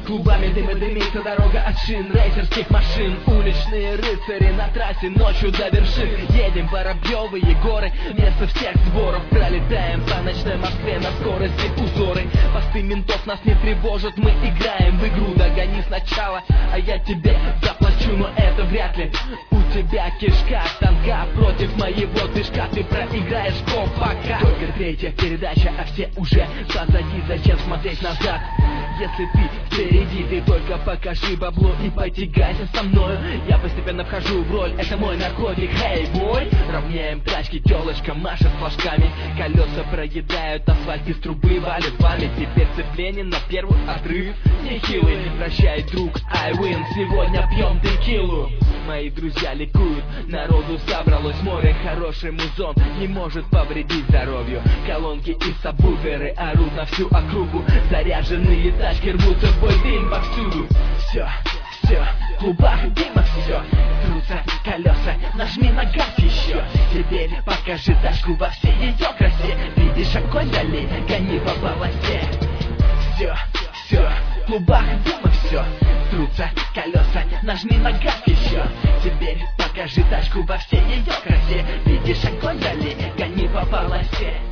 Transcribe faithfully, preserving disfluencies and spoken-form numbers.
Клубами дыма дымится дорога от шин рейсерских машин. Уличные рыцари на трассе ночью до вершин. Едем Воробьевые горы, место всех сборов. Пролетаем по ночной Москве на скорости узоры. Посты ментов нас не тревожат, мы играем в игру. Догони сначала, а я тебе заплачу, но это вряд ли. У тебя кишка танка против моего движка. Ты проиграешь пока. Только третья передача, а все уже позади. Зачем смотреть назад? Если ты впереди, ты только покажи бабло и потягайся со мною. Я постепенно вхожу в роль, это мой наркотик. Эй, бой! Равняем тачки, телочка машет флажками. Колеса проедают асфальт, из трубы валит память. Теперь цепление на первый отрыв нехилый. Прощай, друг, I win. Сегодня пьем текилу. Мои друзья ликуют, народу собралось море. Хороший музон не может повредить здоровью. Колонки и сабвуферы орут на всю округу. Заряженные тачки рвутся в бой, дым повсюду. Все, все, в клубах дыма все. Трутся колеса, нажми на газ еще. Теперь покажи тачку во всей ее красе. Видишь огонь вдали, гони по полосе. Все, все, в клубах дыма все. Трутся колеса, нажми на газ еще. Теперь покажи тачку во всей ее красе. Видишь огонь вдали, гони по полосе.